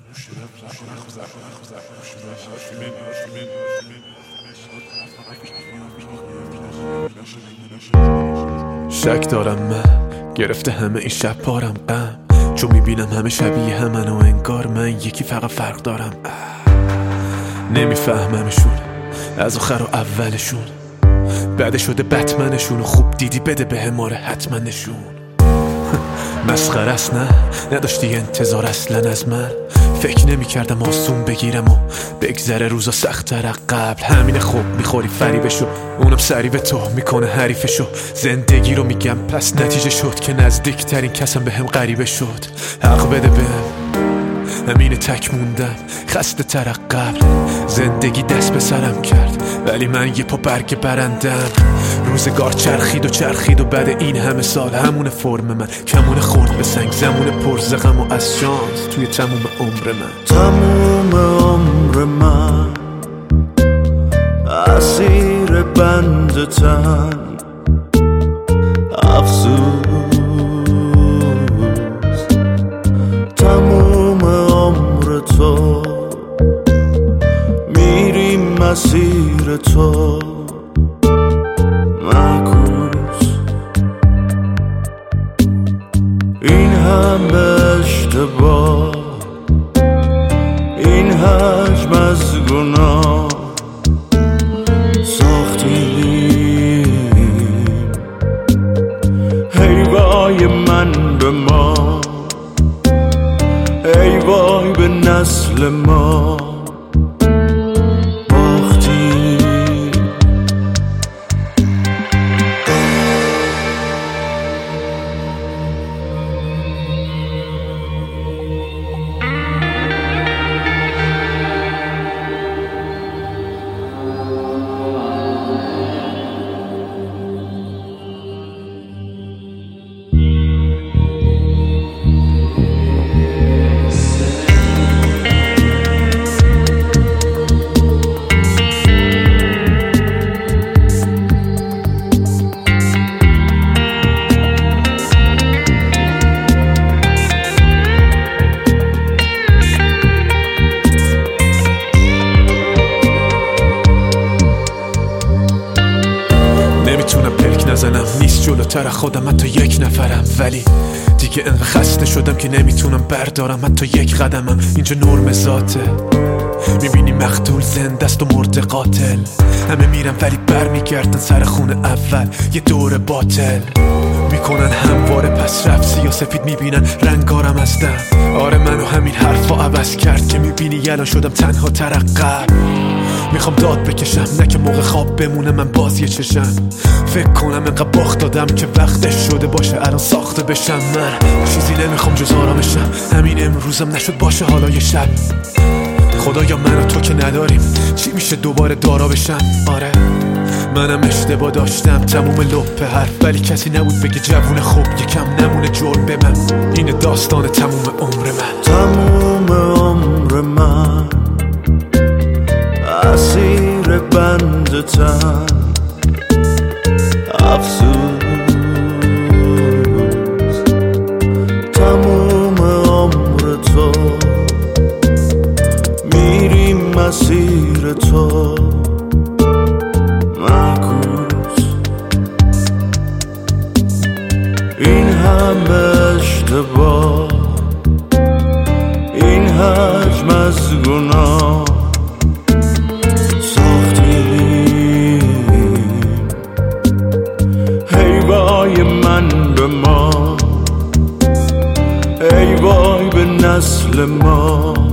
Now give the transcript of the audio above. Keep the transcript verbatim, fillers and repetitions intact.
شک دارم من گرفته همه این شب پارم غم، چون میبینم همه شبیه همن و انگار من یکی فقط فرق دارم. نمیفهممشون از آخر و اولشون، بعد شده بتمنشون و خوب دیدی بده به ماره حتما نشون. مسخره است نه نداشتی انتظار اصلا از من، فکر نمی کردم آسون بگیرم و بگذره روزا سخت‌تر قبل. همین خوب میخوری فریبشو، اونم سری به تو میکنه حریفشو. زندگی رو میگم پس نتیجه شد که نزدیکترین کسم به هم غریبه شد. حق بده بهم همین تک موندم خسته تر قبل. زندگی دست به سرم کرد ولی من یه پا برگ برندم. روزگار چرخید و چرخید و بعد این همه سال همون فرم من کمون خورد به سنگ، زمون پرزغم و از شانس توی تموم عمر من. تموم عمر من اسیر بند تن افسوس، تموم عمر تو میریم مسیر تو معکوس. این همه اشتباه، این حجم از گناه ساختیم. ای وای من به ما، ای وای به نسل ما باختیم. نمیتونم پلک نزنم، نیست جلوتر خودم حتی یک نفرم، ولی دیگه انقدر خسته شدم که نمیتونم بردارم حتی یک قدمم. اینجا نرم ذاته، میبینی مقتول زنده است و مرده قاتل. همه میرن ولی بر میگردن سر خونه اول، یه دور باطل میکنن همواره پس رفت سیاسفید میبینن رنگارم از دم. آره منو همین حرفا عوض کرد که میبینی الان شدم تنها ترقب. میخوام داد بکشم نه که موقع خواب بمونه من باز یه چشم. فکر کنم انقدر باخت دادم که وقتش شده باشه الان ساخته بشم. من چیزی نمیخوام جز آرامشم، همین امروزم نشد باشه حالا یه شب. خدایا من و تو که نداریم چی میشه دوباره دارا بشم. آره منم اشتباه داشتم تموم لپه حرف، ولی کسی نبود بگه جوون خوب یکم نمونه جرم به من. این داستان تموم عمر من. تموم عمر من اسیر بند تن افسوس، تموم عمر تو میریم مسیر تو معکوس. این همه اشتباه، این حجم از گناه ساختیم. ای وای من به ما، ای وای به نسل ما